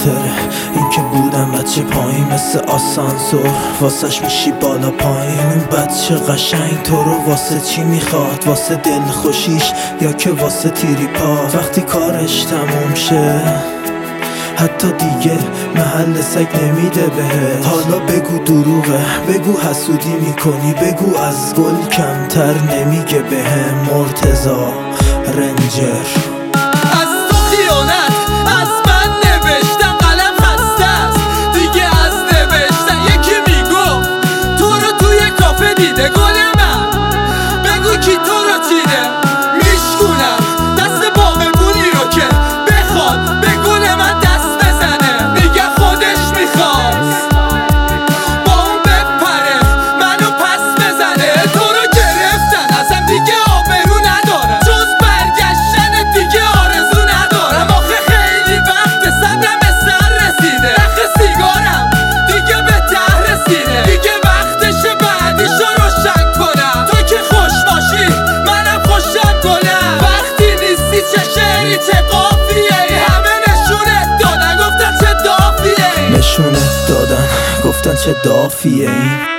خاطره این که بودم بچه پایین مثل آسانسور، واسش میشی بالا پایین. اون بچه قشنگ تو رو واسه چی میخواد؟ واسه دل خوشیش یا که واسه تیری پا؟ وقتی کارش تموم شه حتی دیگه محل سگ نمیده بهت. حالا بگو دروغه، بگو حسودی میکنی، بگو از گل کمتر نمیگه بهم مرتضی رنجر. از تو خیانت از من نوشتم، قلم خسته است دیگه از نوشتن. یکی میگفت تو رو توی کافه دیده، گل من بگو کی تو رو چیده. میشکونم دست باغبونی رو که بخواد به گل من دست بزنه، میگه خودش میخواست با اون بپره منو پس بزنه. تو رو گرفتن ازم دیگه آبرو ندارم، جز برگشتن دیگه آرزو ندارم. آخه خیلی وقت صبرم به سر رسیده، نخ سیگارم دیگه به ته رسیده. دیگه وقتشه بعدیشو روشن کنم، تو که خوش باشی منم خوشم کنم. وقتی نیستی چه شعری چه قافیه ای، همه نشونت دادن گفتن چه دافیه ای. نشونت دادن گفتن چه دافیه این.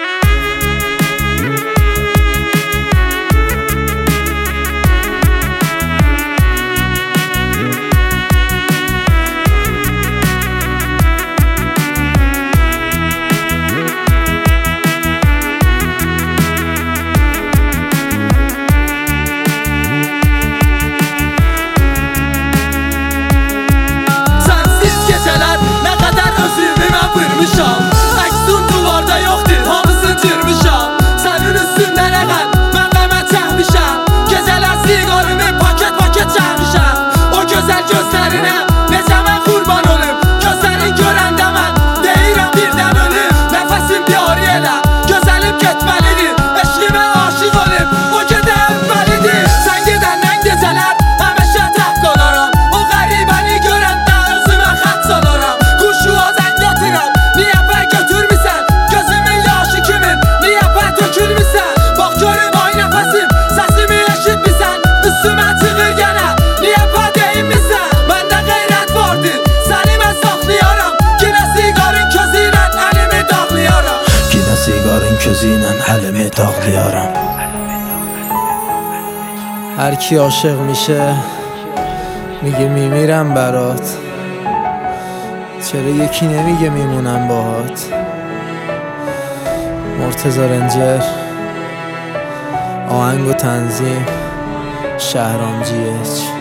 Aksın duvarda yok değil, hamısını çırmışam. Senin üstünden əqəl, mən qəmət çəkmişəm. Gecələr siqarımı paket çəkmişəm. O gözəl gözlərinə necə mən qurban olum. Gözlərin görəndə mən deyirəm birdən ölüm. Nəfəsim yari elə, gözəlim getməlidir. Eşqimə aşıq olum, o gedə əvvəlidir. Sən gedəndən gecələr həmişə tək qalaram. O qəribəni görəndə özümə xət salaram. Quşuğa zəng atıram, niyə bə götürmüsən? Gözümün yaşı kimin, niyə bə tökülmüsən? Bax görüm ay nəfəsim, səsimi eşitmisən? Üstümə çıxır yenə, niyə bə deyinmisən? Məndə qeyrət vardır, səni mən saxlayaram. Yenə siqarın közü ilə əlimi dağlayaram. Yenə siqarın közü ilə əlimi dağlayaram. هر کی عاشق میشه میگه میمیرم برات، چرا یکی نمیگه میمونم باهات؟ مرتضی رنجر، آهنگ و تنظیم شهرام GH.